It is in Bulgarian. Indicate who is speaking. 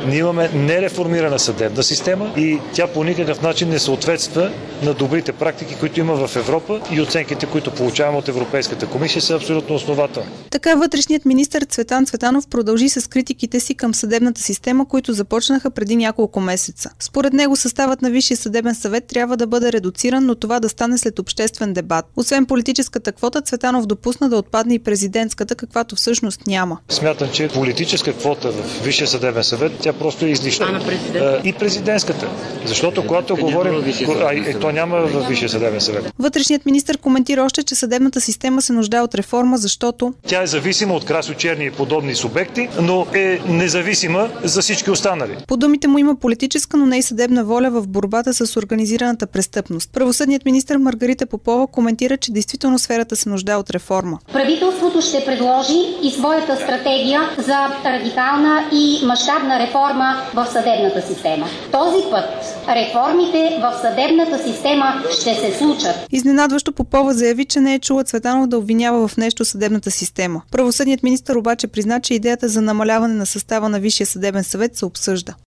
Speaker 1: Ние имаме нереформирана съдебна система и тя по никакъв начин не съответства на добрите практики, които има в Европа, и оценките, които получаваме от Европейската комисия, са абсолютно основателни.
Speaker 2: Така вътрешният министър Цветан Цветанов продължи с критиките си към съдебната система, които започнаха преди няколко месеца. Според него съставът на Висшия съдебен съвет трябва да бъде редуциран, но това да стане след обществен дебат. Освен политическата квота, Цветанов допусна да отпадне и президентската, каквато всъщност няма.
Speaker 1: Смятам, че политическа квота в Висшия съдебен съвет, тя просто е излишна. И президентската. Защото когато говорим, то няма в Висшия съдебен съвет.
Speaker 2: Вътрешният министър коментира още, че съдебната система се нуждае от реформа, защото
Speaker 1: тя е зависима от красочерни и подобни субекти, но е независима за всички останали.
Speaker 2: По думите му има политическа, но не и съдебна воля в борбата с организираната престъпност. Правосъдният министър Маргарита Попова коментира, че действително сферата се нуждае от реформа.
Speaker 3: Правителството ще предложи и своята стратегия за радикална и мащабна реформа в съдебната система. Този път реформите в съдебната система ще се случат.
Speaker 2: Изненадващо Попова заяви, че не е чула Цветанов да обвинява в нещо съдебната система. Правосъдният министър обаче призна, че идеята за намаляване на състава на Висшия съдебен съвет се обсъжда.